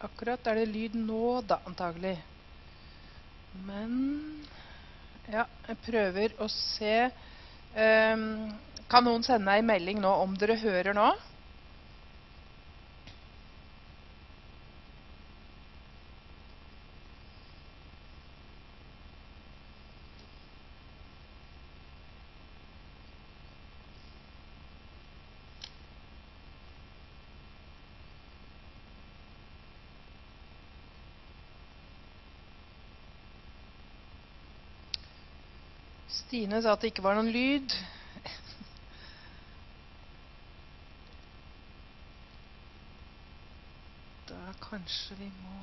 Akkurat er det lyd nå da, antagelig. Men ja, jeg prøver å se. Kan noen sende en melding nå om dere hører nå? Stine sa at det ikke var noen lyd. Da kanskje vi må...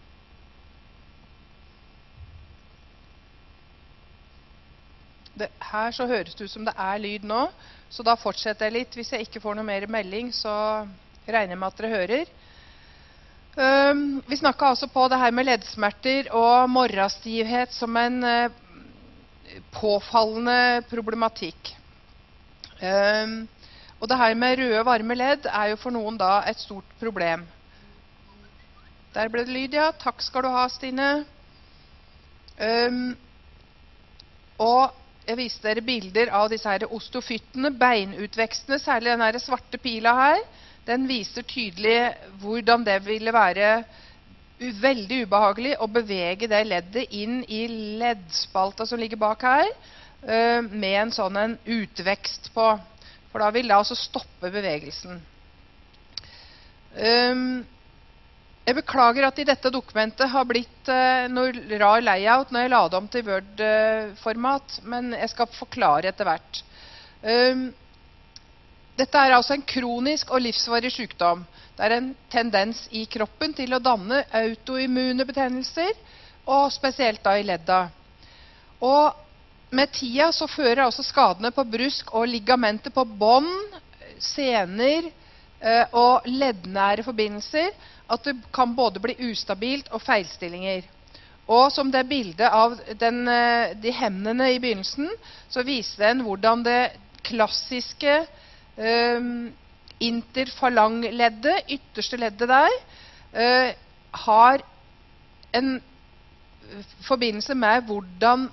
Her så høres det ut som det er lyd nå, så da fortsetter jeg litt. Hvis jeg ikke får noe mer melding, så regner jeg med at dere hører. Vi snakket altså på det her med leddsmerter og morrastivhet som en påfallende problematikk. Og det her med røde varme ledd er jo for noen da et stort problem. Der ble det lyd, ja. Takk skal du ha, Stine. Og jeg viste dere bilder av disse her osteofyttene, beinutvekstene, særlig den her svarte pila her. Den viser tydelig hvordan det ville være veldig ubehagelig å bevege det leddet inn i leddspalta som ligger bak her, med en sånn en utvekst på, for da vil det altså stoppe bevegelsen. Jeg beklager at i dette dokumentet har blitt noe rar layout når jeg la det om til Word-format, men jeg skal forklare etter hvert. Dette er altså en kronisk og livsvarig sykdom. Det er en tendens i kroppen til å danne autoimmune betennelser, og spesielt da i ledda. Og med tida så fører altså skadene på brusk og ligamenter på bånd, sener og leddnære forbindelser, at det kan både bli ustabilt og feilstillinger. Og som det bildet av de hendene i begynnelsen, så viser den hvordan det klassiske interfalangleddet, ytterste leddet der, har en forbindelse med hvordan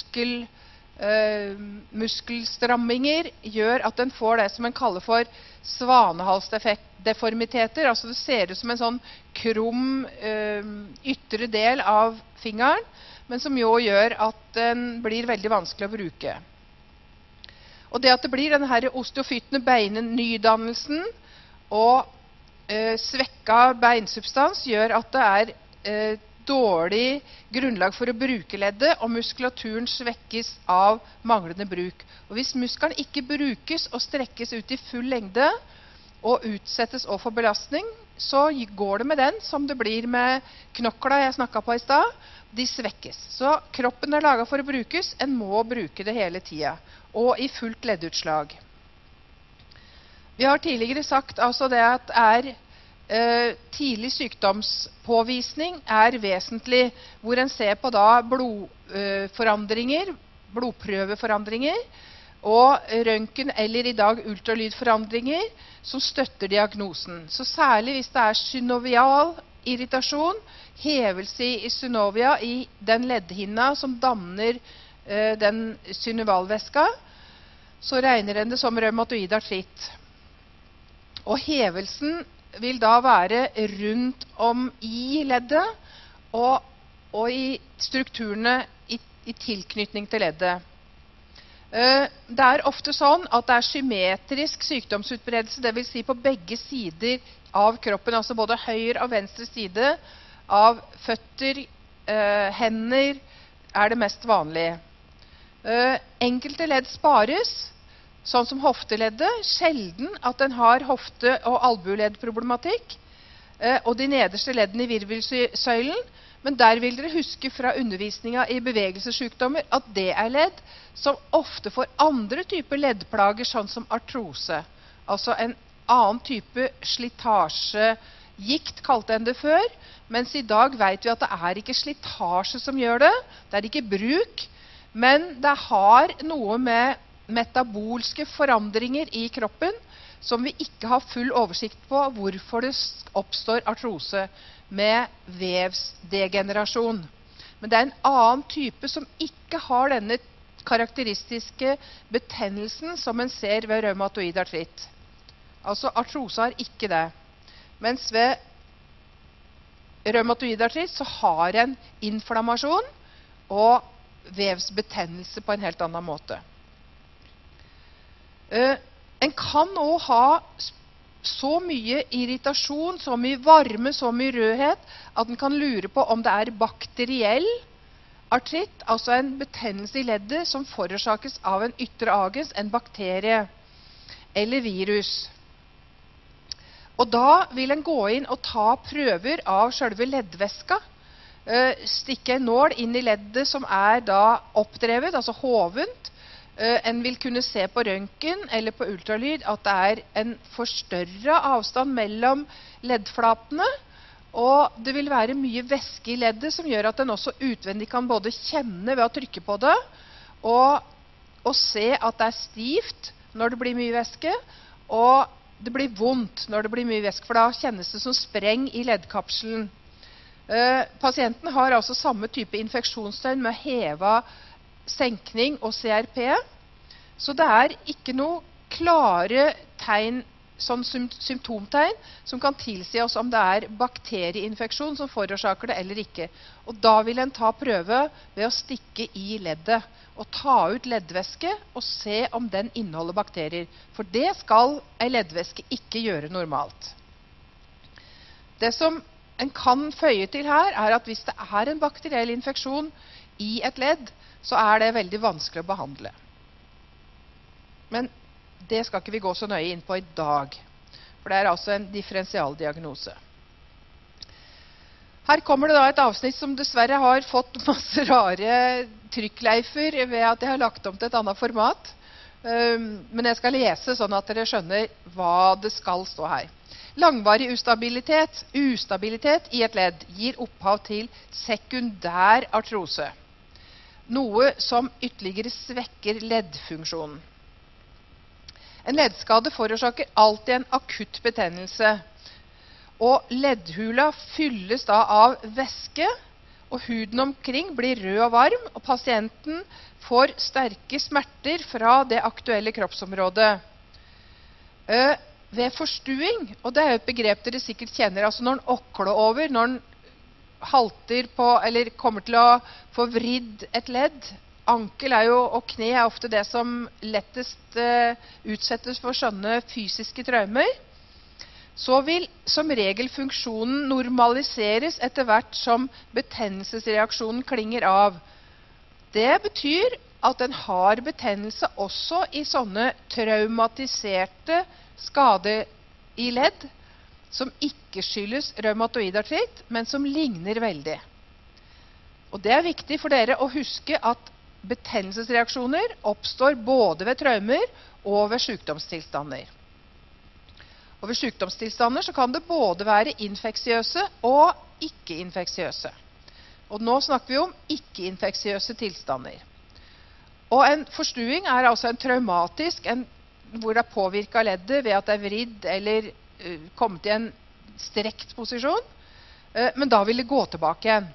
muskelstramminger gjør at den får det som en kaller for svanehalsdeformiteter. Altså det ser ut som en sånn krum ytre del av fingeren, men som jo gjør at den blir veldig vanskelig å bruke. Og det at det blir denne her osteofyttene beinenydannelsen og svekka beinsubstans gjør at det er dårlig grunnlag for å bruke leddet, og muskulaturen svekkes av manglende bruk. Og hvis muskelen ikke brukes og strekkes ut i full lengde og utsettes overfor belastning, så går det med den som det blir med knokla jeg snakket på i stad. De svekkes. Så kroppen er laget for å brukes, en må bruke det hele tida, og i fullt leddutslag. Vi har tidligere sagt altså det at tidlig sykdomspåvisning er vesentlig, hvor en ser på da blodforandringer, blodprøveforandringer, og røntgen eller i dag ultralydforandringer som støtter diagnosen. Så særlig hvis det er synovial irritasjon, hevelse i synovia i den leddhinna som danner den synovalvæska, så regner en det som reumatoid artritt. Og hevelsen vil da være rundt om i leddet og i strukturene i tilknytning til leddet. Det er ofte sånn at det er symmetrisk sykdomsutbredelse, det vil si på begge sider av kroppen, altså både høyre og venstre side av føtter, hender er det mest vanlige. Enkelte ledd spares, sånn som hofteleddet, sjelden at den har hofte- og albueleddproblematikk, og de nederste leddene i virvelsøylen, men der vil dere huske fra undervisningen i bevegelsessykdommer at det er ledd som ofte får andre typer leddplager, sånn som artrose. Altså en annen type slitasjegikt kalte en det før, mens i dag vet vi at det er ikke slitasje som gjør det, det er ikke bruk, men det har noe med metabolske forandringer i kroppen som vi ikke har full oversikt på hvorfor det oppstår artrose. med vevsdegenerasjon. Men det er en annen type som ikke har denne karakteristiske betennelsen som en ser ved reumatoid artritt. Altså artrose har ikke det. Mens ved reumatoid artritt så har en inflammasjon og vevsbetennelse på en helt annen måte. En kan også ha så mye irritasjon, så mye varme, så mye rødhet, at en kan lure på om det er bakteriell artritt, altså en betennelse i leddet som forårsakes av en ytre agens, en bakterie eller virus. Og da vil en gå inn og ta prøver av selve leddvæska, stikke en nål inn i leddet som er da oppdrevet, altså hovent. En vil kunne se på røntgen eller på ultralyd at det er en forstørret avstand mellom leddflatene, og det vil være mye væske i leddet som gjør at en også utvendig kan både kjenne ved å trykke på det, og se at det er stivt når det blir mye væske, og det blir vondt når det blir mye væske, for da kjennes det som spreng i leddkapselen. Pasienten har altså samme type infeksjonstegn med heva senkning og CRP, så det er ikke noe klare tegn, sånn symptomtegn, som kan tilsi oss om det er bakterieinfeksjon som forårsaker det eller ikke. Og da vil en ta prøve ved å stikke i leddet og ta ut leddvæske og se om den inneholder bakterier. For det skal en leddvæske ikke gjøre normalt. Det som en kan føye til her, er at hvis det er en bakteriell infeksjon i et ledd, så er det veldig vanskelig å behandle. Men det skal ikke vi gå så nøye inn på i dag, for det er altså en differensialdiagnose. Her kommer det da et avsnitt som dessverre har fått masse rare trykkleifer ved at jeg har lagt om til et annet format. Men jeg skal lese sånn at dere skjønner hva det skal stå her. Langvarig ustabilitet i et ledd gir opphav til sekundær artrose, noe som ytterligere svekker leddfunksjonen. En leddskade forårsaker alltid en akutt betennelse, og leddhula fylles da av væske, og huden omkring blir rød og varm, og pasienten får sterke smerter fra det aktuelle kroppsområdet. Ved forstuing, og det er jo et begrep dere sikkert kjenner, altså når den åkler over, når den halter på, eller kommer til å få vridd et ledd. Ankel er jo, og kne er ofte det som lettest utsettes for sånne fysiske traumer. Så vil som regel funksjonen normaliseres etter hvert som betennelsesreaksjonen klinger av. Det betyr at en har betennelse også i sånne traumatiserte skade i ledd, som ikke skyldes reumatoid artritt, men som ligner veldig. Og det er viktig for dere å huske at betennelsesreaksjoner oppstår både ved traumer og ved sykdomstilstander. Og ved sykdomstilstander så kan det både være infeksiøse og ikke-infeksiøse. Og nå snakker vi om ikke-infeksiøse tilstander. Og en forstuing er altså en traumatisk, hvor det er påvirket leddet ved at det er vridd eller kommet i en strekt posisjon, men da vil det gå tilbake igjen.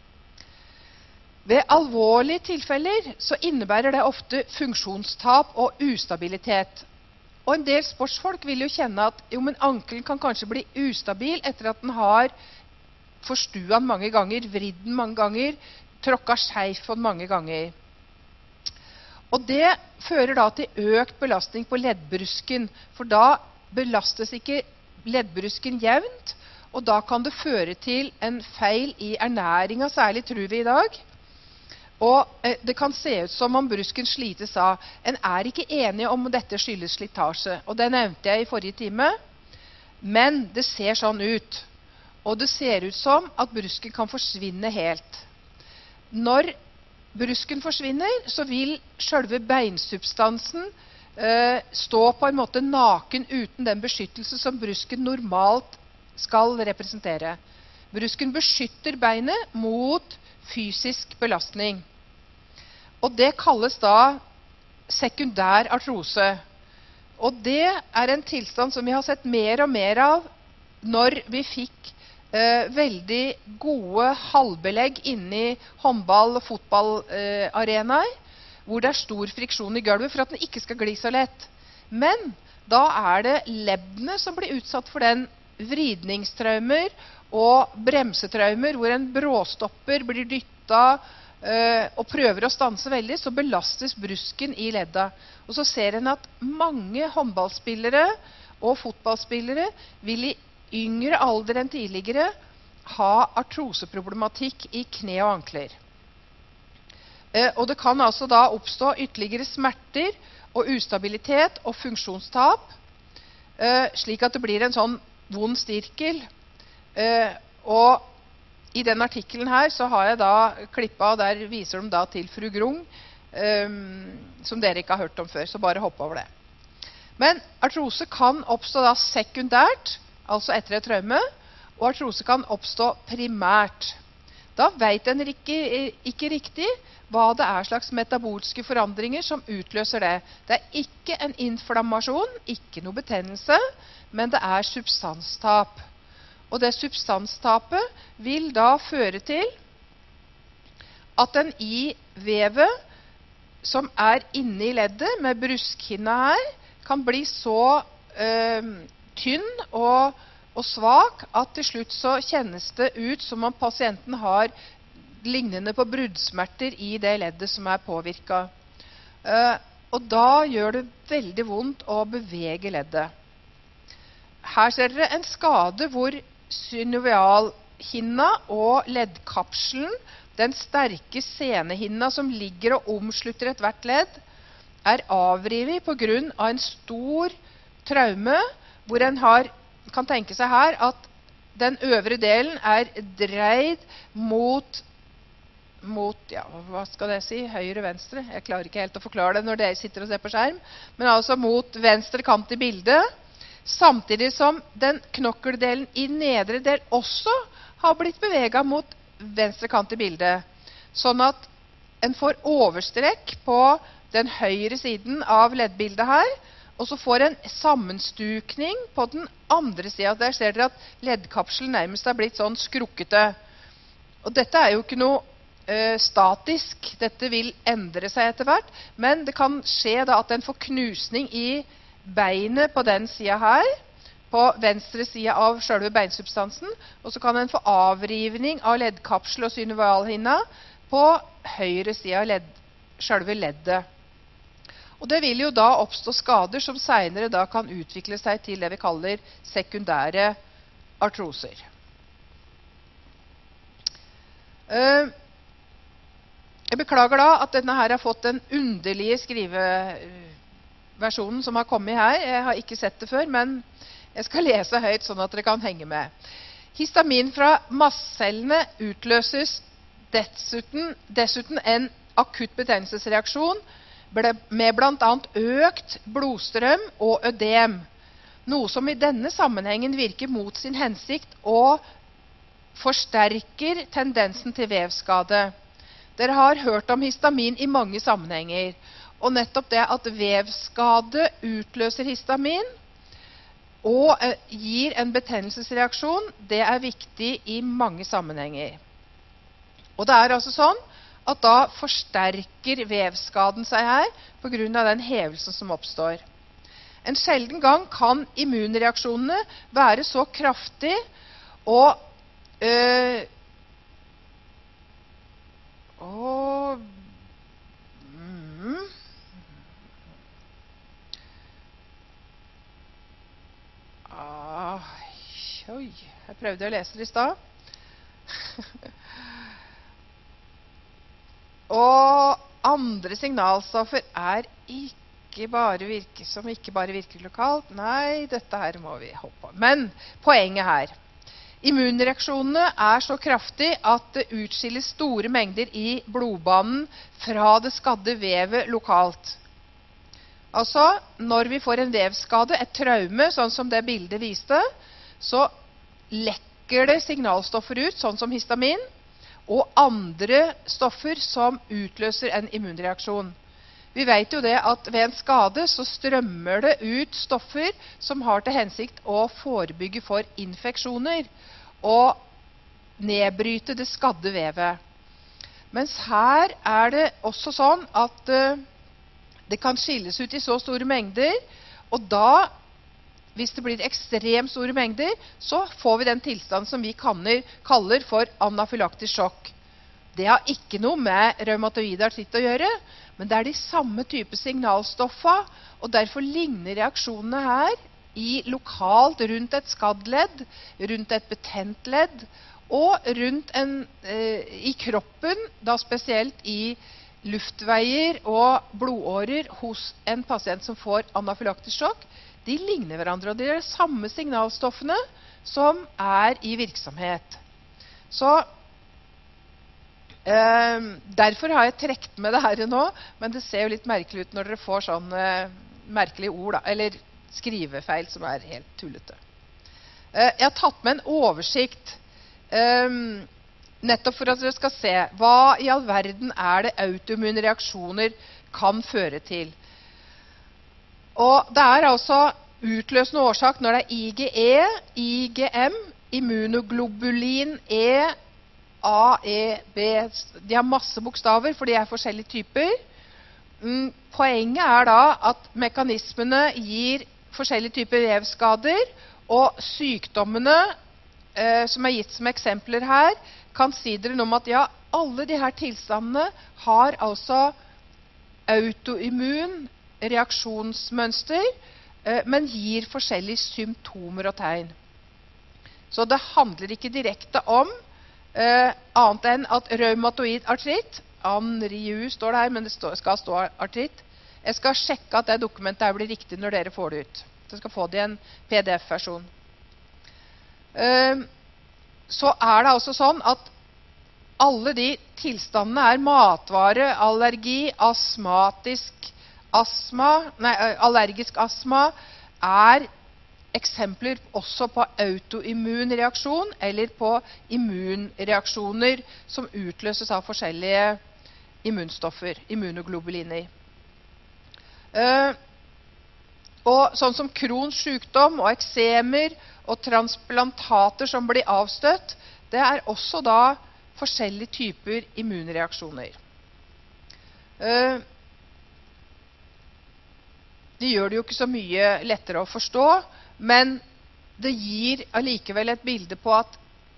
Ved alvorlige tilfeller så innebærer det ofte funksjonstap og ustabilitet. Og en del sportsfolk vil jo kjenne at men ankelen kan kanskje bli ustabil etter at den har forstuet den mange ganger, vridd den mange ganger, tråkket skjevt på den mange ganger. Og det fører da til økt belastning på leddbrusken, for da belastes ikke leddbrusken jevnt, og da kan det føre til en feil i ernæringen, særlig tror vi i dag. Og det kan se ut som om brusken slites av. En er ikke enige om dette skyldes slitasje, og det nevnte jeg i forrige time. Men det ser sånn ut, og det ser ut som at brusken kan forsvinne helt. Når brusken forsvinner, så vil selve beinsubstansen stå på en måte naken uten den beskyttelse som brusken normalt skal representere. Brusken beskytter beinet mot fysisk belastning. Og det kalles da sekundær artrose. Og det er en tilstand som vi har sett mer og mer av når vi fikk veldig gode halvbelegg inni håndball- og fotballarenaer, hvor det er stor friksjon i gulvet for at den ikke skal gli så lett. Men da er det leddene som blir utsatt for den vridningstraumer og bremsetraumer, hvor en bråstopper blir dyttet og prøver å stanse veldig, så belastes brusken i ledda. Og så ser en at mange håndballspillere og fotballspillere vil i yngre alder enn tidligere ha artroseproblematikk i kne og ankler. Og det kan altså da oppstå ytterligere smerter og ustabilitet og funksjonstap, slik at det blir en sånn vond stirkel. Og i den artikkelen her så har jeg da klippet, og der viser de da til fru Grung, som dere ikke har hørt om før, så bare hopp over det. Men artrose kan oppstå da sekundært, altså etter et traume, og artrose kan oppstå primært. Da vet en ikke riktig hva det er slags metabolske forandringer som utløser det. Det er ikke en inflammasjon, ikke noe betennelse, men det er substanstap. Og det substanstapet vil da føre til at den i vevet som er inne i leddet, med bruskhinna her, kan bli så tynn og svak at til slutt så kjennes det ut som om pasienten har lignende på bruddsmerter i det leddet som er påvirket. Og da gjør det veldig vondt å bevege leddet. Her ser dere en skade hvor synovialhinna og leddkapselen, den sterke senehinna som ligger og omslutter et hvert ledd, er avrivet på grunn av en stor traume, hvor en kan tenke seg her at den øvre delen er dreid mot, ja, hva skal jeg si, høyre-venstre. Jeg klarer ikke helt å forklare det når dere sitter og ser på skjerm, men altså mot venstre kant i bildet, samtidig som den knokkeldelen i nedre del også har blitt beveget mot venstre kant i bildet. Sånn at en får overstrekk på den høyre siden av leddbildet her, og så får en sammenstukning på den andre siden. Der ser dere at leddkapselen nærmest er blitt sånn skrukkete. Og dette er jo ikke noe statisk, dette vil endre seg etter hvert, men det kan skje da at en får knusning i beinet på den siden her, på venstre side av selve beinsubstansen, og så kan en få avrivning av leddkapsel og synovialhinna på høyre side av selve leddet. Og det vil jo da oppstå skader som senere da kan utvikle seg til det vi kaller sekundære artroser. Jeg beklager da at denne her har fått den underlige skriveversjonen som har kommet her. Jeg har ikke sett det før, men jeg skal lese høyt sånn at dere kan henge med. Histamin fra mastcellene utløses dessuten en akutt betennelsesreaksjon med blant annet økt blodstrøm og ødem, noe som i denne sammenhengen virker mot sin hensikt og forsterker tendensen til vevskade. Dere har hørt om histamin i mange sammenhenger, og nettopp det at vevskade utløser histamin og gir en betennelsesreaksjon, det er viktig i mange sammenhenger. Og det er altså sånn at da forsterker vevskaden seg her på grunn av den hevelsen som oppstår. En sjelden gang kan immunreaksjonene være så kraftig og oi, jeg prøvde å lese det i stad. Og andre signalstoffer er ikke bare virker lokalt. Nei, dette her må vi hoppe av. Men poenget her. Immunreaksjonene er så kraftig at det utskilles store mengder i blodbanen fra det skadde vevet lokalt. Altså, når vi får en vevskade, et traume, sånn som det bildet viste, så lekker det signalstoffer ut, sånn som histamin, og andre stoffer som utløser en immunreaksjon. Vi vet jo det at ved en skade så strømmer det ut stoffer som har til hensikt å forebygge for infeksjoner. å nedbryte det skadde vevet. Mens her er det også sånn at det kan skilles ut i så store mengder, og da, hvis det blir ekstremt store mengder, så får vi den tilstand som vi kaller for anafylaktisk sjokk. Det har ikke noe med reumatoid artritt å gjøre, men det er de samme type signalstoffer, og derfor ligner reaksjonene her lokalt rundt et skadd ledd, rundt et betent ledd, og rundt i kroppen, da spesielt i luftveier og blodårer hos en pasient som får anafylaktisk sjokk. De ligner hverandre, og det er de samme signalstoffene som er i virksomhet. Så derfor har jeg trekt med det her nå, men det ser jo litt merkelig ut når dere får sånne merkelige ord, da, eller skrivefeil som er helt tullete. Jeg har tatt med en oversikt, nettopp for at dere skal se hva i all verden er det autoimmune reaksjoner kan føre til. Og det er altså utløsende årsak når det er IgE, IgM, immunoglobulin E, A, E, B. De har masse bokstaver, for de er forskjellige typer. Poenget er da at mekanismene gir forskjellige typer vevskader, og sykdommene som er gitt som eksempler her, kan si dere noe om at ja, alle de her tilstandene har altså autoimmun reaksjonsmønster, men gir forskjellige symptomer og tegn. Så det handler ikke direkte om annet enn at reumatoid artritt, ANRIU står det her, men det skal stå artritt. Jeg skal sjekke at det dokumentet her blir riktig når dere får det ut. Så jeg skal få det i en PDF-versjon. Så er det altså sånn at alle de tilstandene er matvare, allergi, allergisk astma, er eksempler også på autoimmun reaksjon, eller på immunreaksjoner som utløses av forskjellige immunstoffer, immunoglobuliner. Og sånn som Crohns sykdom og eksemer og transplantater som blir avstøtt, det er også da forskjellige typer immunreaksjoner. Det gjør det jo ikke så mye lettere å forstå, men det gir allikevel et bilde på at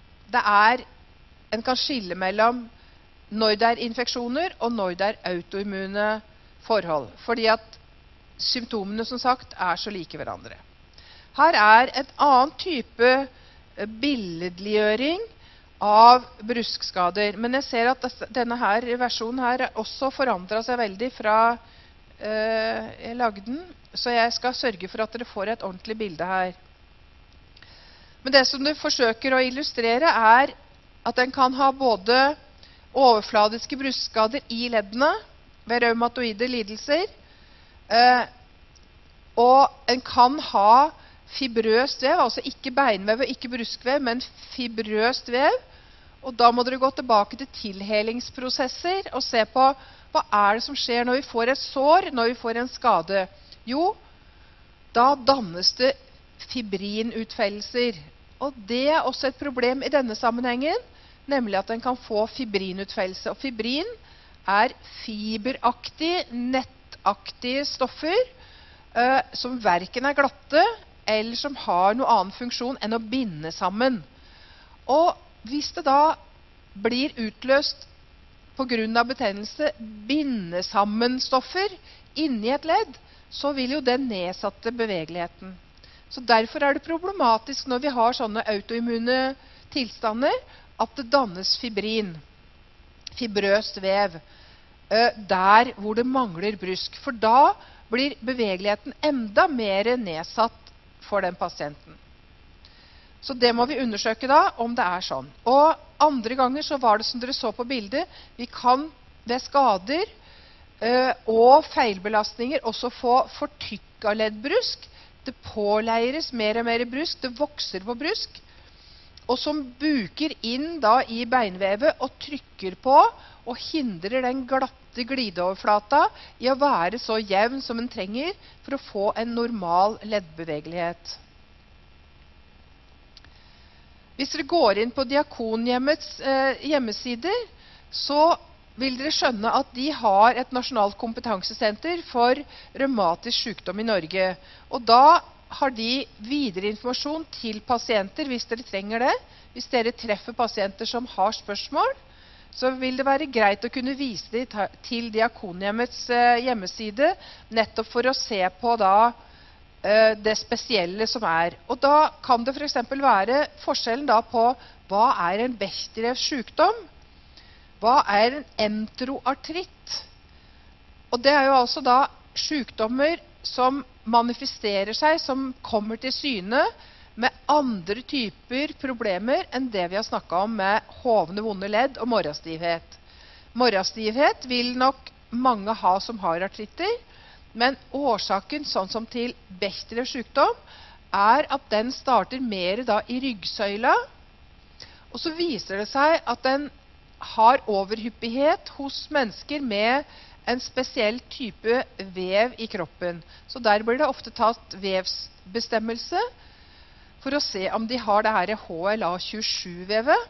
en kan skille mellom når det er infeksjoner og når det er autoimmune forhold. Fordi at symptomene, som sagt, er så like hverandre. Her er et annet type billedliggjøring av bruskskader. Men jeg ser at denne her versjonen her også forandret seg veldig fra jeg lagde den, så jeg skal sørge for at dere får et ordentlig bilde her. Men det som du forsøker å illustrere er at en kan ha både overfladiske bruskskader i leddene ved reumatoide lidelser, og en kan ha fibrøst vev, altså ikke beinvev og ikke bruskvev, men fibrøst vev. Og da må dere gå tilbake til tilhelingsprosesser og se på hva er det som skjer når vi får et sår, når vi får en skade. Jo, da dannes det fibrinutfellelser. Og det er også et problem i denne sammenhengen, nemlig at en kan få fibrinutfellelse. Og fibrin er fiberaktige, nettaktige stoffer som hverken er glatte eller som har noen annen funksjon enn å binde sammen. Og hvis det da blir utløst på grunn av betennelse bindesammenstoffer inni et ledd, så vil jo den nedsatte bevegeligheten. Så derfor er det problematisk når vi har sånne autoimmune tilstander, at det dannes fibrin, fibrøst vev, der hvor det mangler brusk. For da blir bevegeligheten enda mer nedsatt for den pasienten. Så det må vi undersøke da, om det er sånn. Og andre ganger så var det som dere så på bildet, vi kan ved skader og feilbelastninger også få fortykket leddbrusk. Det påleires mer og mer brusk, det vokser på brusk, og som buker inn da i beinvevet og trykker på og hindrer den glatte glideoverflata i å være så jevn som den trenger for å få en normal leddbevegelighet. Hvis dere går inn på Diakonhjemmets hjemmesider, så vil dere skjønne at de har et nasjonalt kompetansesenter for revmatisk sykdom i Norge. Og da har de videre informasjon til pasienter hvis dere trenger det. Hvis dere treffer pasienter som har spørsmål, så vil det være greit å kunne vise dem til Diakonhjemmets hjemmeside, nettopp for å se på da det spesielle som er. Og da kan det for eksempel være forskjellen da på hva er en Bechdels sykdom, hva er en enteroartritt. Og det er jo altså da sykdommer som manifesterer seg, som kommer til syne med andre typer problemer enn det vi har snakket om med hovne, vonde ledd og morrastivhet. Morrastivhet vil nok mange ha som har artritter, men årsaken, sånn som til Bechdels sykdom, er at den starter mer da i ryggsøyla, og så viser det seg at den har overhyppighet hos mennesker med en spesiell type vev i kroppen. Så der blir det ofte tatt vevsbestemmelse for å se om de har det her HLA27-vevet,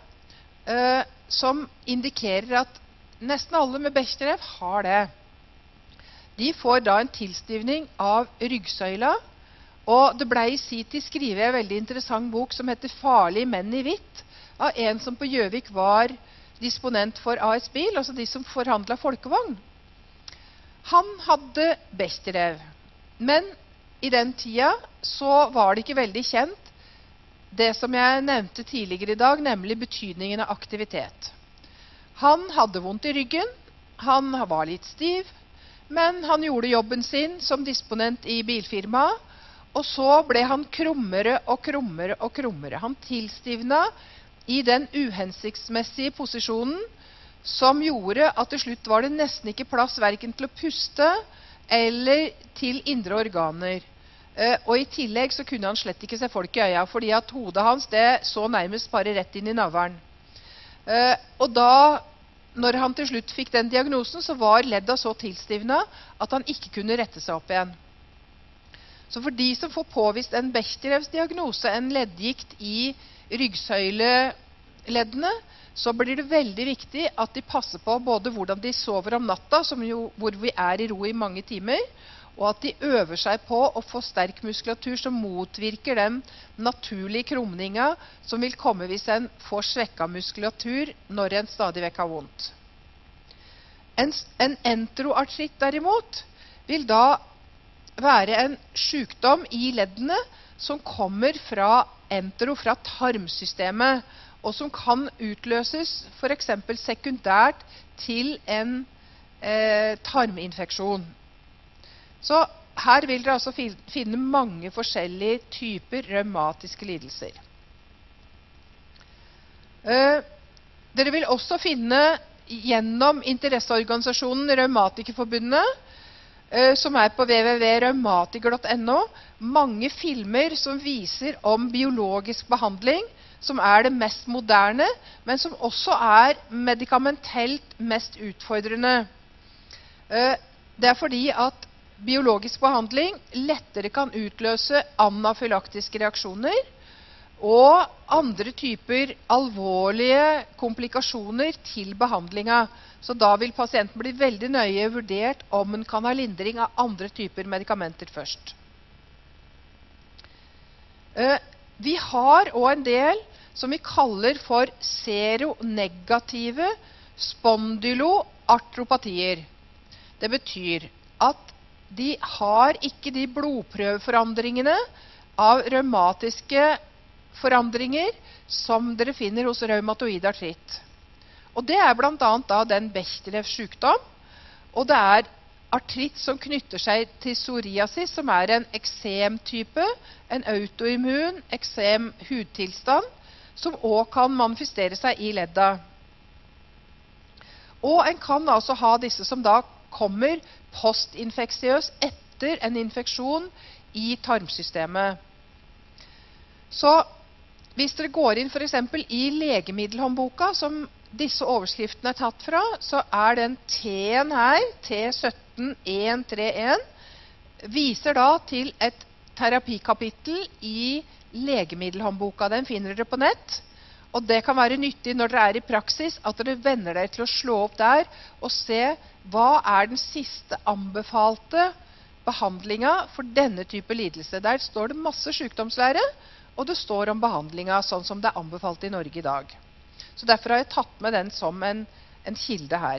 som indikerer at nesten alle med Bechdels har det. De får da en tilstivning av ryggsøyla, og det ble i sin tid skrevet en veldig interessant bok som heter Farlige menn i hvitt, av en som på Gjøvik var disponent for AS Bil, altså de som forhandlet folkevogn. Han hadde Bechdels, men i den tida så var det ikke veldig kjent det som jeg nevnte tidligere i dag, nemlig betydningen av aktivitet. Han hadde vondt i ryggen, han var litt stiv, men han gjorde jobben sin som disponent i bilfirmaet, og så ble han krummere og krummere og krummere. Han tilstivna i den uhensiktsmessige posisjonen som gjorde at til slutt var det nesten ikke plass hverken til å puste eller til indre organer. Og i tillegg så kunne han slett ikke se folk i øya, fordi at hodet hans det så nærmest bare rett inn i navlen. Og da, når han til slutt fikk den diagnosen, så var ledda så tilstivna at han ikke kunne rette seg opp igjen. Så for de som får påvist en Bechdels diagnose, en leddgikt i ryggsøyleleddene, så blir det veldig viktig at de passer på både hvordan de sover om natta, hvor vi er i ro i mange timer, og at de øver seg på å få sterk muskulatur som motvirker den naturlige krumninga som vil komme hvis en får svekket muskulatur når en stadig vekk har vondt. En enteroartritt derimot vil da være en sykdom i leddene som kommer fra fra tarmsystemet, og som kan utløses for eksempel sekundært til en tarminfeksjon. Så her vil dere altså finne mange forskjellige typer revmatiske lidelser. Dere vil også finne gjennom interesseorganisasjonen Revmatikerforbundet, som er på www.revmatiker.no, mange filmer som viser om biologisk behandling, som er det mest moderne, men som også er medikamentelt mest utfordrende. Det er fordi at biologisk behandling lettere kan utløse anafylaktiske reaksjoner og andre typer alvorlige komplikasjoner til behandlinga. Så da vil pasienten bli veldig nøye vurdert om den kan ha lindring av andre typer medikamenter først. Vi har også en del som vi kaller for seronegative spondyloartropatier. Det betyr at de har ikke de blodprøveforandringene av revmatiske forandringer som dere finner hos reumatoid artritt. Og det er blant annet da den Bechdels sykdom, og det er artritt som knytter seg til psoriasis, som er en eksemtype, en autoimmun eksem-hudtilstand, som også kan manifestere seg i ledda. Og en kan altså ha disse som da kommer postinfeksiøs etter en infeksjon i tarmsystemet. Så hvis dere går inn for eksempel i legemiddelhåndboka, som disse overskriftene er tatt fra, så er den T-en her, T17131, viser da til et terapikapittel i legemiddelhåndboka. Den finner dere på nett. Og det kan være nyttig når dere er i praksis, at dere venner dere til å slå opp der og se hva er den siste anbefalte behandlingen for denne type lidelse. Der står det masse sykdomslære, og det står om behandlingen sånn som det er anbefalt i Norge i dag. Så derfor har jeg tatt med den som en kilde her.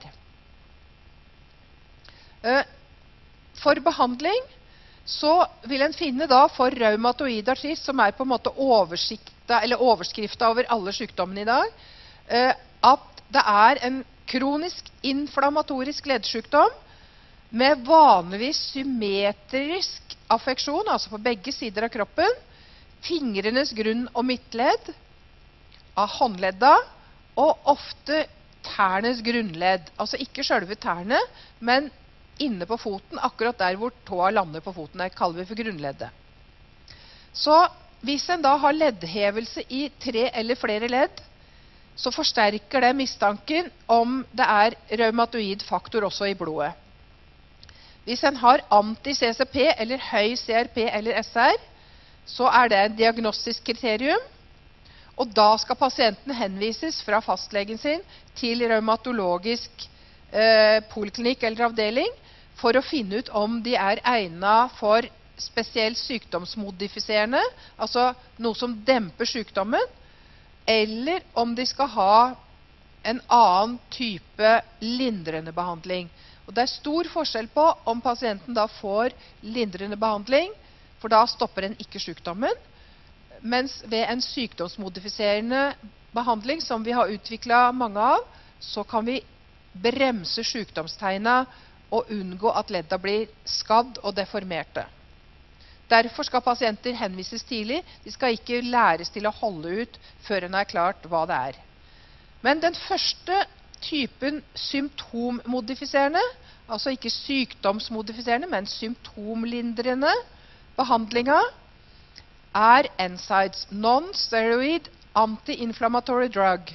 For behandling så vil en finne da for reumatoid artritt, som er på en måte overskriften over alle sykdommene i dag, at det er en kronisk inflammatorisk leddsykdom med vanligvis symmetrisk affeksjon, altså på begge sider av kroppen, fingrenes grunn- og midtledd, av håndledda, og ofte tærnes grunnledd. Altså ikke selve tærne, men inne på foten, akkurat der hvor tåa lander på foten. Det kaller vi for grunnleddet. Så hvis en da har leddhevelse i 3 eller flere ledd, så forsterker det mistanken om det er reumatoid faktor også i blodet. Hvis en har anti-CCP eller høy CRP eller SR, så er det et diagnostisk kriterium, og da skal pasienten henvises fra fastlegen sin til reumatologisk poliklinikk eller avdeling for å finne ut om de er egnet for spesielt sykdomsmodifiserende, altså noe som demper sykdommen, eller om de skal ha en annen type lindrende behandling. Og det er stor forskjell på om pasienten da får lindrende behandling, for da stopper en ikke sykdommen, mens ved en sykdomsmodifiserende behandling, som vi har utviklet mange av, så kan vi bremse sykdomstegna og unngå at ledda blir skadd og deformerte. Derfor skal pasienter henvises tidlig. De skal ikke læres til å holde ut før en er klart hva det er. Men den første typen symptommodifiserende, altså ikke sykdomsmodifiserende, men symptomlindrende behandlinger, er NSAIDs, non-steroid anti-inflammatory drug.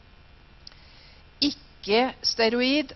Ikke steroid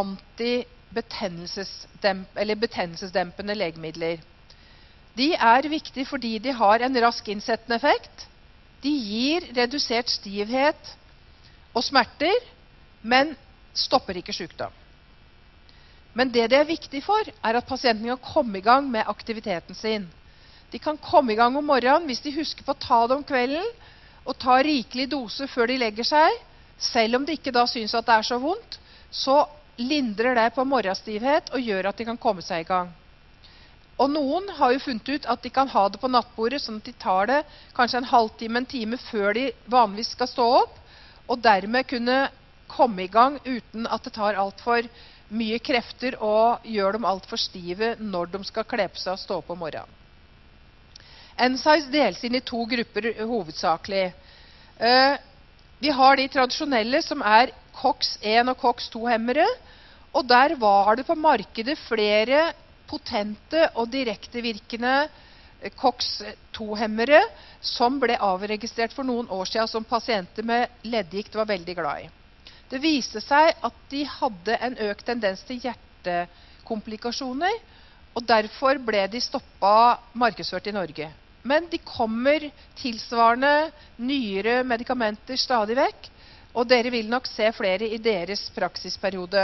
betennelsesdempende legemidler. De er viktige fordi de har en rask innsettende effekt. De gir redusert stivhet og smerter, men stopper ikke sykdom. Men det er viktig for, er at pasienten kan komme i gang med aktiviteten sin. De kan komme i gang om morgenen hvis de husker på å ta det om kvelden, og ta rikelig dose før de legger seg. Selv om de ikke da synes at det er så vondt, så lindrer det på morgenstivhet og gjør at de kan komme seg i gang. Og noen har jo funnet ut at de kan ha det på nattbordet, sånn at de tar det kanskje en halvtime, en time før de vanligvis skal stå opp, og dermed kunne komme i gang uten at det tar alt for mye krefter og gjør dem alt for stive når de skal kle på seg og stå opp om morgenen. NSAIDs deles inn i 2 grupper hovedsakelig. Vi har de tradisjonelle som er COX-1 og COX-2-hemmere, og der var det på markedet flere potente og direktevirkende COX-2-hemmere som ble avregistrert for noen år siden, som pasienter med leddgikt var veldig glad i. Det viste seg at de hadde en økt tendens til hjertekomplikasjoner, og derfor ble de stoppet markedsført i Norge. Men de kommer tilsvarende nyere medikamenter stadig vekk, og dere vil nok se flere i deres praksisperiode.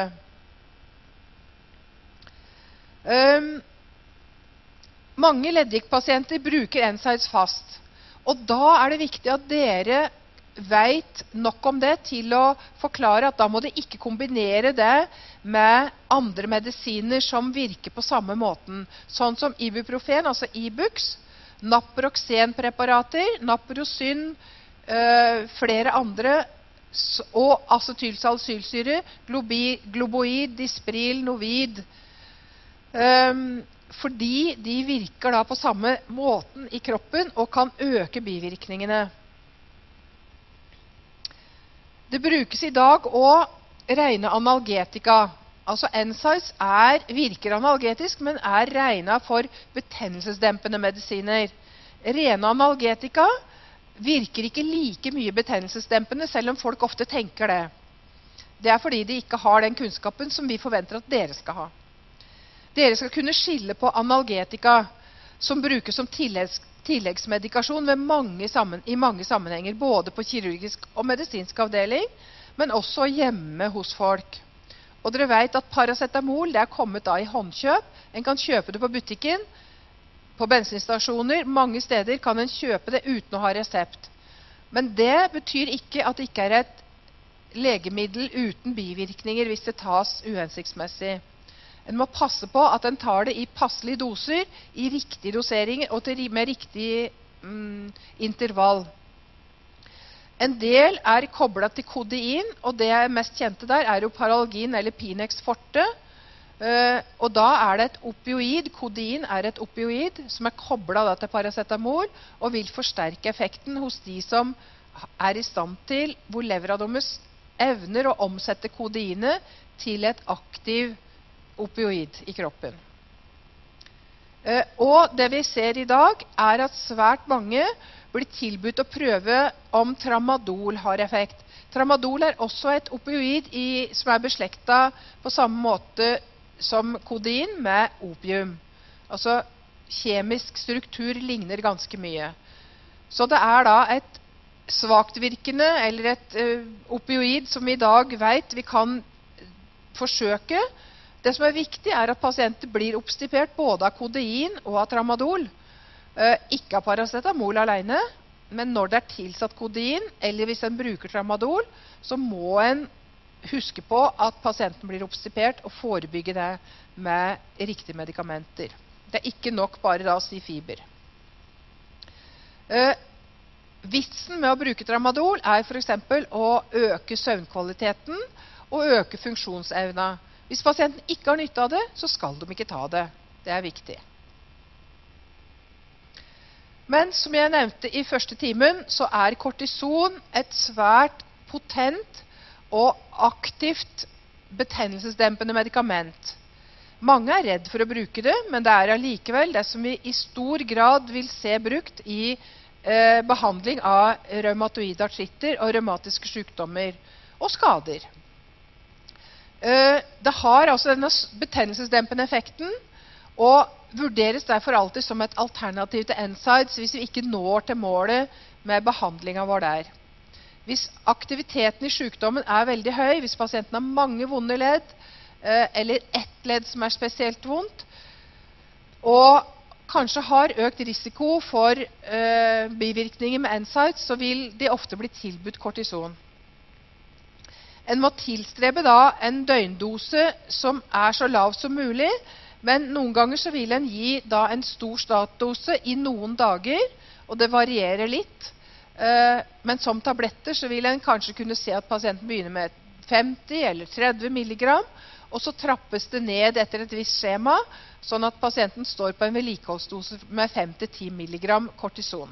Mange leddgiktpasienter bruker NSAIDs fast, og da er det viktig at dere vet nok om det til å forklare at da må de ikke kombinere det med andre medisiner som virker på samme måten, sånn som ibuprofen, altså Ibux, naproxenpreparater, naprosyn, flere andre, og acetylsalicylsyre, globoid, dispril, novid, fordi de virker da på samme måten i kroppen og kan øke bivirkningene. Det brukes i dag også rene analgetika. Altså NSAIDs virker analgetisk, men er regnet for betennelsesdempende medisiner. Rene analgetika virker ikke like mye betennelsesdempende, selv om folk ofte tenker det. Det er fordi de ikke har den kunnskapen som vi forventer at dere skal ha. Dere skal kunne skille på analgetika, som brukes som tilleggsmedikasjon i mange sammenhenger, både på kirurgisk og medisinsk avdeling, men også hjemme hos folk. Og dere vet at paracetamol det er kommet da i håndkjøp. En kan kjøpe det på butikken, på bensinstasjoner, mange steder kan en kjøpe det uten å ha resept. Men det betyr ikke at det ikke er et legemiddel uten bivirkninger hvis det tas uhensiktsmessig. En må passe på at en tar det i passelige doser, i riktige doseringer og med riktig intervall. En del er koblet til kodein, og det mest kjente der er jo Paralgin eller Pinex Forte. Og da er det et opioid, kodein er et opioid som er koblet til paracetamol og vil forsterke effekten hos de som er i stand til, hvor levra deres evner å omsette kodeinet til et aktiv opioid i kroppen. Og det vi ser i dag er at svært mange blir tilbudt å prøve om tramadol har effekt. Tramadol er også et opioid som er beslektet på samme måte som kodein med opium. Altså kjemisk struktur ligner ganske mye. Så det er da et svagtvirkende eller et opioid som vi i dag vet vi kan forsøke. Det som er viktig er at pasienter blir oppstipert både av kodein og av tramadol. Ikke av paracetamol alene, men når det er tilsatt kodein, eller hvis en bruker tramadol, så må en huske på at pasienten blir oppstipert og forebygge det med riktige medikamenter. Det er ikke nok bare da å si fiber. Vitsen med å bruke tramadol er for eksempel å øke søvnkvaliteten og øke funksjonsevna. Hvis pasienten ikke har nytte av det, så skal de ikke ta det. Det er viktig. Men som jeg nevnte i første timen, så er kortison et svært potent og aktivt betennelsesdempende medikament. Mange er redd for å bruke det, men det er allikevel det som vi i stor grad vil se brukt i behandling av reumatoide artritter og reumatiske sykdommer og skader. Det har altså denne betennelsesdempende effekten, og vurderes derfor alltid som et alternativ til NSAIDs hvis vi ikke når til målet med behandlingen vår der. Hvis aktiviteten i sykdommen er veldig høy, hvis pasienten har mange vonde ledd, eller ett ledd som er spesielt vondt, og kanskje har økt risiko for bivirkninger med NSAIDs, så vil de ofte bli tilbudt kortison. En må tilstrebe da en døgndose som er så lav som mulig, men noen ganger så vil en gi da en stor statdose i noen dager, og det varierer litt. Men som tabletter så vil en kanskje kunne se at pasienten begynner med 50 eller 30 milligram, og så trappes det ned etter et visst skjema, sånn at pasienten står på en vedlikeholdsdose med 5-10 milligram kortison.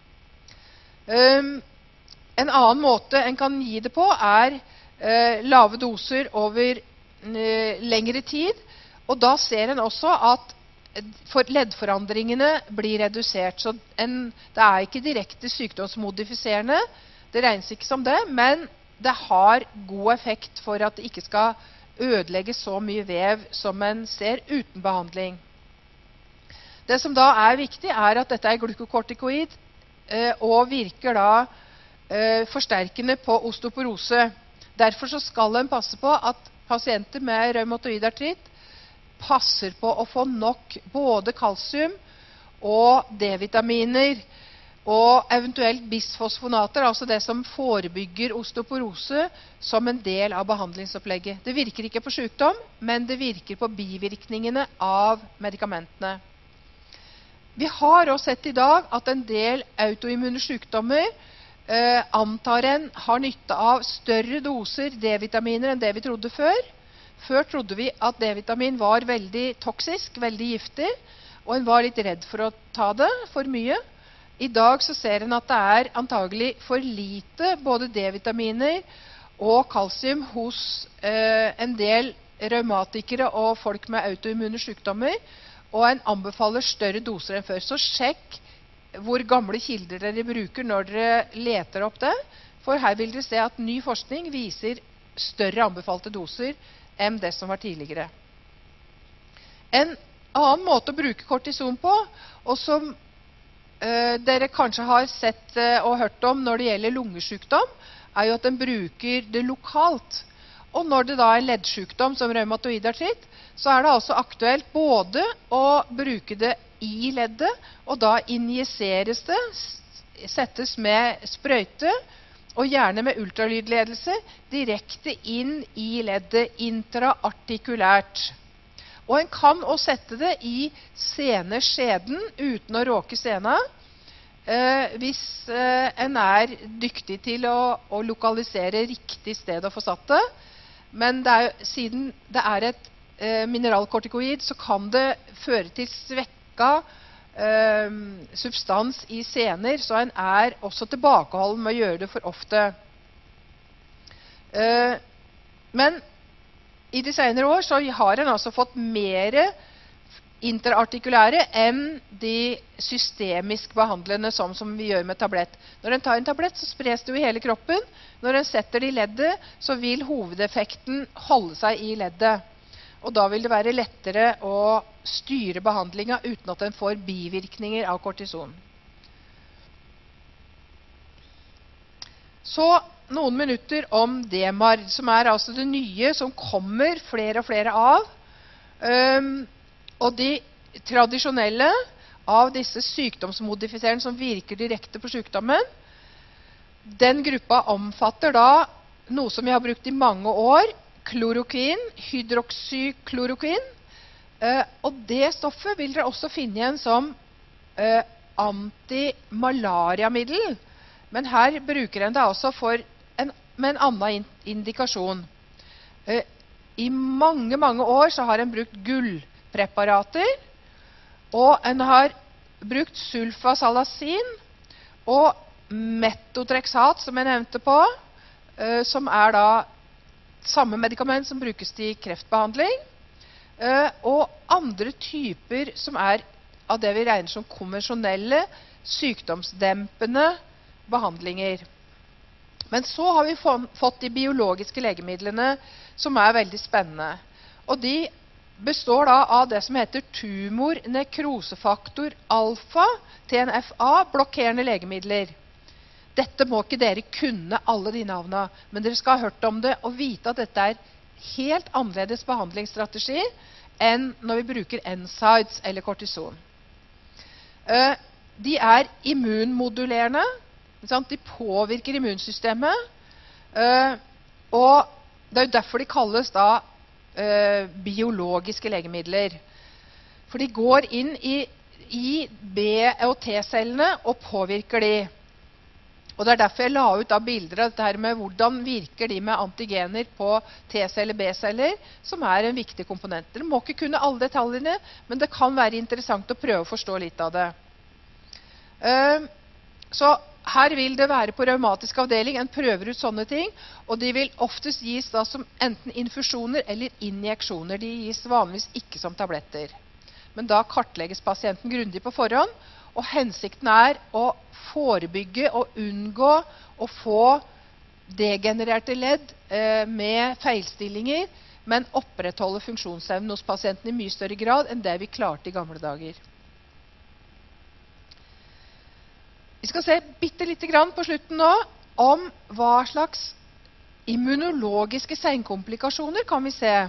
En annen måte en kan gi det på er lave doser over lengre tid, og da ser en også at leddforandringene blir redusert. Så det er ikke direkte sykdomsmodifiserende, det regnes ikke som det, men det har god effekt for at det ikke skal ødelegge så mye vev som en ser uten behandling. Det som da er viktig er at dette er glukokortikoid og virker da forsterkende på osteoporose. Derfor så skal en passe på at pasienter med reumatoid artritt passer på å få nok både kalsium og D-vitaminer og eventuelt bisfosfonater, altså det som forebygger osteoporose, som en del av behandlingsopplegget. Det virker ikke på sykdom, men det virker på bivirkningene av medikamentene. Vi har også sett i dag at en del autoimmune sykdommer antar en har nytte av større doser D-vitaminer enn det vi trodde før. Før trodde vi at D-vitamin var veldig toksisk, veldig giftig, og en var litt redd for å ta det for mye. I dag så ser en at det er antagelig for lite både D-vitaminer og kalsium hos en del reumatikere og folk med autoimmune sykdommer, og en anbefaler større doser enn før. Så sjekk hvor gamle kilder dere bruker når dere leter opp det, for her vil dere se at ny forskning viser større anbefalte doser enn det som var tidligere. En annen måte å bruke kortison på, og som dere kanskje har sett og hørt om når det gjelder lungesykdom, er jo at den bruker det lokalt. Og når det da er leddsykdom som reumatoid artritt, så er det altså aktuelt både å bruke det i leddet, og da injiseres det, settes med sprøyte, og gjerne med ultralydledelse, direkte inn i leddet intraartikulært. Og en kan også sette det i seneskjeden uten å råke sena, hvis en er dyktig til å lokalisere riktig sted å få satt det. Men siden det er et mineralkortikoid, så kan det føre til svekka substans i sener, så en er også tilbakeholden med å gjøre det for ofte. Men i de senere år så har en altså fått mer interartikulære enn de systemisk behandlende som vi gjør med tablett. Når en tar en tablett, så spres det jo i hele kroppen. Når en setter det i leddet, så vil hovedeffekten holde seg i leddet. Og da vil det være lettere å styre behandlingen uten at en får bivirkninger av kortison. Så noen minutter om DMARD, som er altså det nye som kommer flere og flere av. Og de tradisjonelle av disse sykdomsmodifiserende som virker direkte på sykdommen, den gruppa omfatter da noe som vi har brukt i mange år, kloroquin, hydroksykloroquin. Og det stoffet vil dere også finne igjen som antimalariamiddel. Men her bruker en det altså med en annen indikasjon. I mange, mange år så har en brukt gullpreparater, og en har brukt sulfasalazin og metotrexat, som jeg nevnte på, som er da samme medikament som brukes til kreftbehandling, og andre typer som er av det vi regner som konvensjonelle, sykdomsdempende behandlinger. Men så har vi fått de biologiske legemidlene, som er veldig spennende. Og de består da av det som heter tumornekrosefaktor alfa, TNFA, blokkerende legemidler. Dette må ikke dere kunne alle de navnene, men dere skal ha hørt om det og vite at dette er helt annerledes behandlingsstrategi enn når vi bruker NSAIDs eller kortison. De er immunmodulerende, de påvirker immunsystemet, og det er jo derfor de kalles da biologiske legemidler. For de går inn i B- og T-cellene og påvirker de. Og det er derfor jeg la ut da bilder av dette her med hvordan virker de med antigener på T-celler, B-celler, som er en viktig komponent. Dere må ikke kunne alle detaljene, men det kan være interessant å prøve å forstå litt av det. Så her vil det være på revmatisk avdeling, en prøver ut sånne ting, og de vil oftest gis da som enten infusjoner eller injeksjoner. De gis vanligvis ikke som tabletter. Men da kartlegges pasienten grundig på forhånd, og hensikten er å forebygge og unngå å få degenererte ledd med feilstillinger, men opprettholde funksjonsevnen hos pasienten i mye større grad enn det vi klarte i gamle dager. Vi skal se bitte lite grann på slutten nå om hva slags immunologiske senkomplikasjoner kan vi se.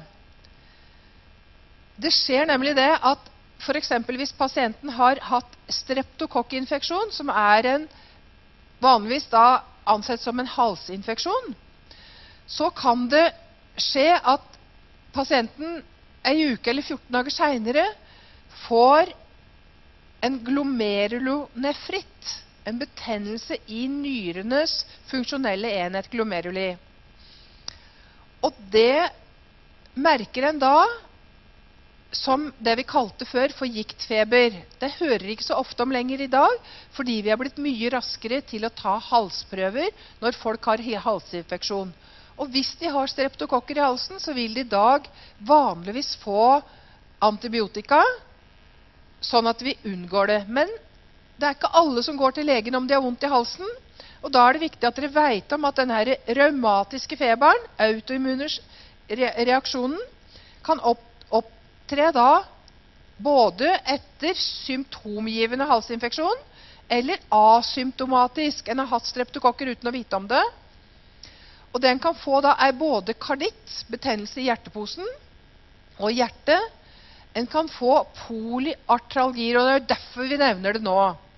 Det skjer nemlig det at for eksempel hvis pasienten har hatt streptokokkinfeksjon, som er vanligvis da ansett som en halsinfeksjon, så kan det skje at pasienten en uke eller 14 dager senere får en glomerulonefritt, en betennelse i nyrenes funksjonelle enhet glomeruli. Og det merker en da som det vi kalte før for giktfeber. Det hører ikke så ofte om lenger i dag, fordi vi har blitt mye raskere til å ta halsprøver når folk har halsinfeksjon. Og hvis de har streptokokker i halsen, så vil de i dag vanligvis få antibiotika, sånn at vi unngår det. Men det er ikke alle som går til legen om de har vondt i halsen, og da er det viktig at dere vet om at denne reumatiske feberen, autoimmuners reaksjonen, kan opptre da både etter symptomgivende halsinfeksjon eller asymptomatisk. En har hatt streptokokker uten å vite om det. Og det en kan få da er både karditt, betennelse i hjerteposen og hjertet. En kan få polyartralgier, og det er derfor vi nevner det nå.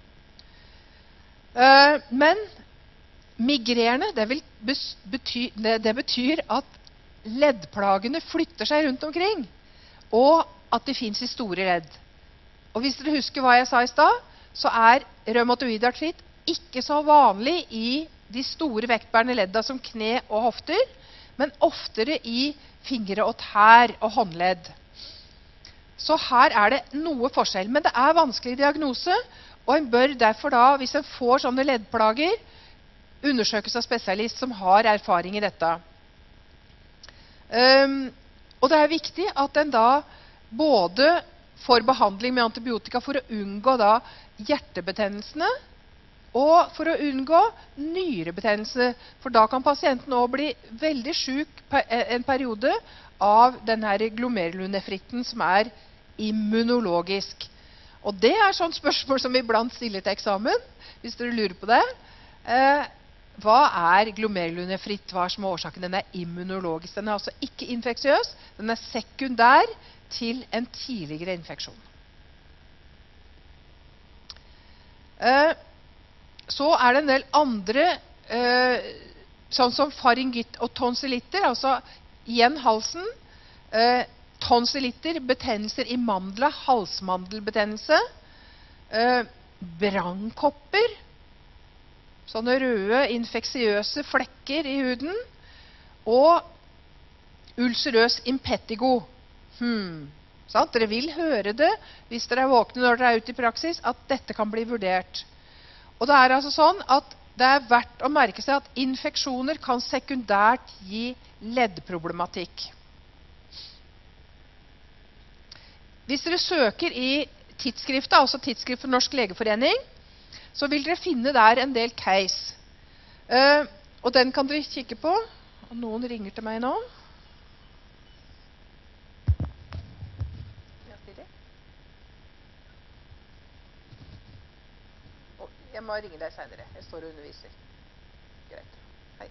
Men migrene, det betyr at leddplagene flytter seg rundt omkring, og at de finnes i store ledd. Og hvis dere husker hva jeg sa i stad, så er reumatoid artritt ikke så vanlig i de store vektbærende ledda som kne og hofter, men oftere i fingre og tær og håndledd. Så her er det noe forskjell, men det er vanskelig diagnose, og en bør derfor da, hvis en får sånne leddplager, undersøkes av spesialist som har erfaring i dette. Og det er viktig at en da både får behandling med antibiotika for å unngå da hjertebetennelsene, og for å unngå nyrebetennelse, for da kan pasienten også bli veldig syk en periode av denne glomerulonefritten som er immunologisk. Og det er sånn spørsmål som vi iblant stiller til eksamen, hvis dere lurer på det. Hva er glomerulonefritt? Hva er som er årsaken? Den er immunologisk. Den er altså ikke infeksiøs. Den er sekundær til en tidligere infeksjon. Så er det en del andre, sånn som faryngitt og tonsillitter, altså igjen halsen, tonsillitter, betennelser i mandla, halsmandelbetennelse, brannkopper, sånne røde, infeksiøse flekker i huden, og ulcerøs impetigo. Sant? Dere vil høre det, hvis dere er våkne når dere er ute i praksis, at dette kan bli vurdert. Og det er altså sånn at det er verdt å merke seg at infeksjoner kan sekundært gi leddproblematikk. Hvis dere søker i tidsskriftet, altså Tidsskrift for Norsk Legeforening, så vil dere finne der en del case. Og den kan dere kikke på. Og noen ringer til meg nå. Jeg må ringe deg senere. Jeg står og underviser. Greit. Hei.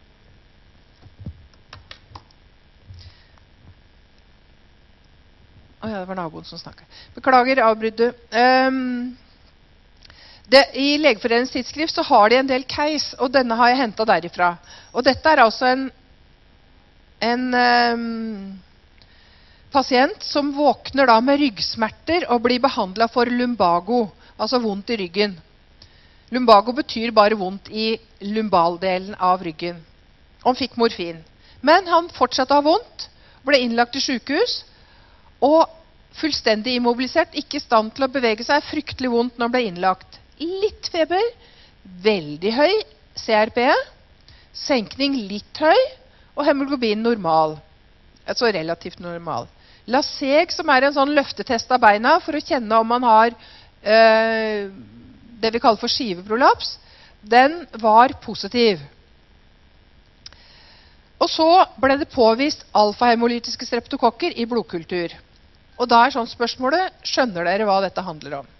Ja, det var naboen som snakket. Beklager avbruddet. I Legeforeningens tidsskrift så har de en del case, og denne har jeg hentet derifra. Og dette er altså en pasient som våkner da med ryggsmerter og blir behandlet for lumbago, altså vondt i ryggen. Lumbago betyr bare vondt i lumbaldelen av ryggen. Han fikk morfin. Men han fortsatte å ha vondt, ble innlagt i sykehus, og fullstendig immobilisert, ikke i stand til å bevege seg, fryktelig vondt når han ble innlagt. Litt feber, veldig høy CRP, senkning litt høy, og hemoglobin normal. Altså relativt normal. Laseg, som er en sånn løftetest av beina for å kjenne om man har det vi kaller for skiveprolaps, den var positiv. Og så ble det påvist alfa-hemolytiske streptokokker i blodkultur. Og da er sånn spørsmålet, skjønner dere hva dette handler om?